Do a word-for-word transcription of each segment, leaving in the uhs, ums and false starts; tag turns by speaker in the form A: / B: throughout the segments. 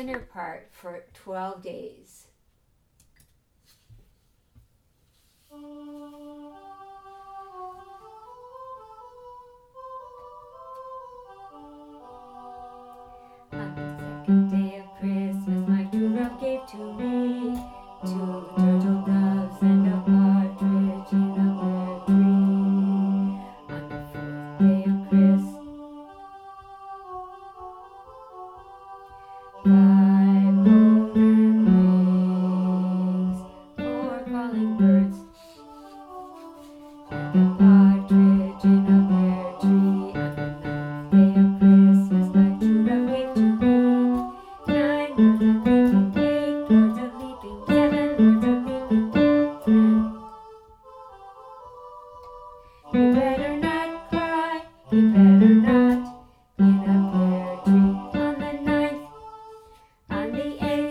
A: inner part for twelve days. On the second day of Christmas, my true love gave to me two turtle doves and a partridge in a pear tree. On the fourth day of Christmas, five golden rings, four calling birds, and a partridge in a pear tree. On the ninth day of Christmas, my true love gave to me nine lords of leaping, eight lords of leaping, seven lords of leaping, ten. You better not cry, you better not, in a pear tree. On the ninth, on the eighth,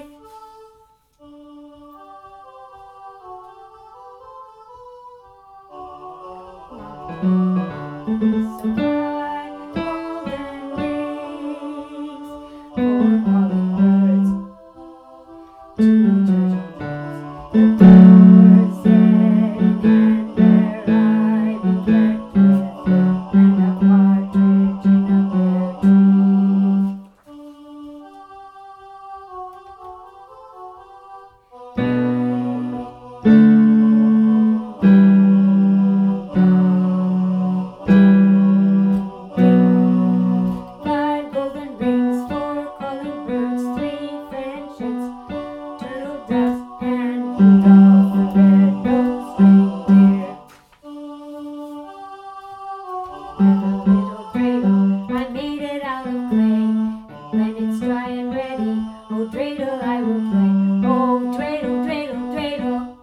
A: so five golden rings, four calling birds, two turtle doves. The birds sang, and their eye began with, and a partridge in a pear tree. Five golden rings, four calling birds, three friendships, turtle doves, and Rudolph the red-nosed reindeer. And a little dreidel, I made it out of clay, and when it's dry and ready, oh dreidel I will play. Oh dreidel, dreidel, dreidel.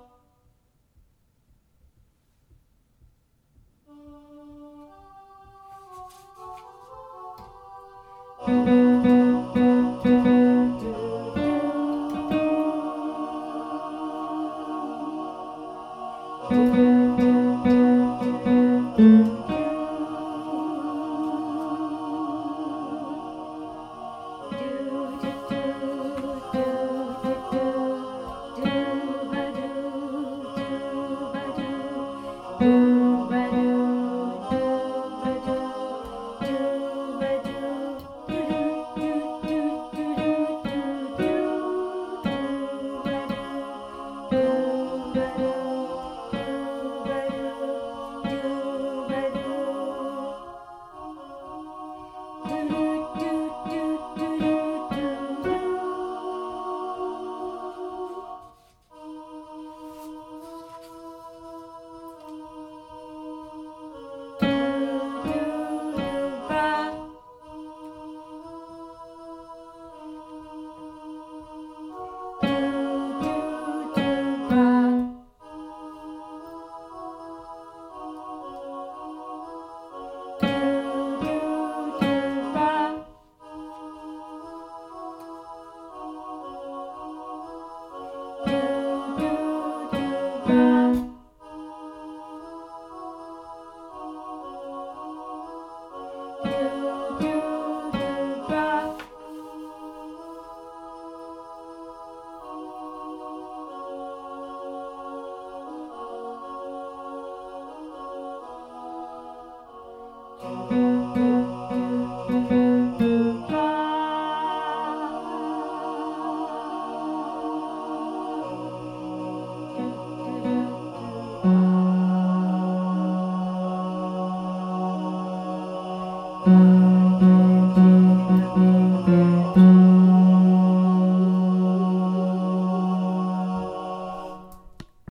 B: Thank you.